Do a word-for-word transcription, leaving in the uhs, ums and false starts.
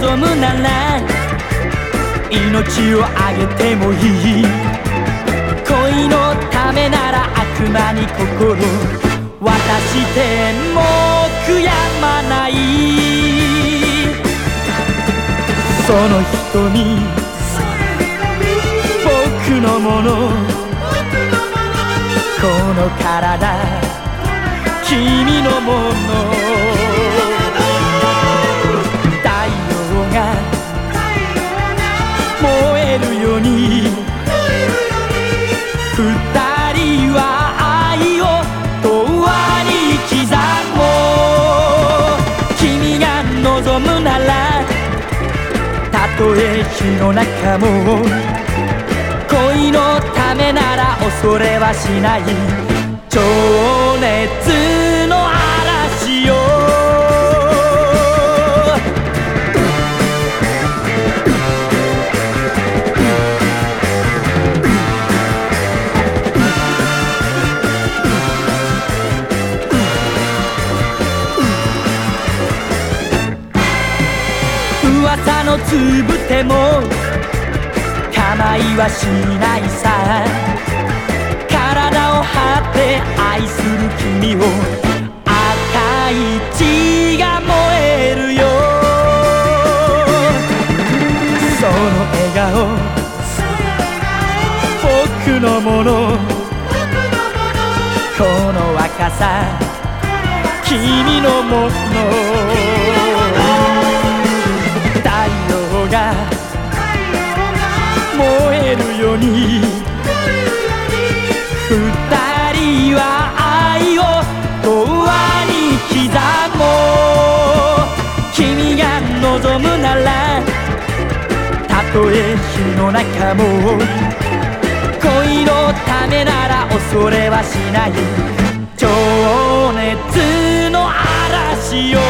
望むなら命をあげてもいい。恋のためなら悪魔に心渡しても悔やまない。その瞳僕のもの、この体君のもの。太陽が燃えるように二人は愛を永遠に刻もう。君が望むならたとえ火の中も恋のためなら恐れはしない。情熱の嵐よ。噂のつぶても構いはしないさ。体を張って愛する君を赤い血が燃えるよ。その笑顔僕のもの、この若さ君のもの。太陽が燃えるように二人は愛を永遠に刻もう。君が望むならたとえ火の中も恋のためなら恐れはしない。情熱の嵐よ。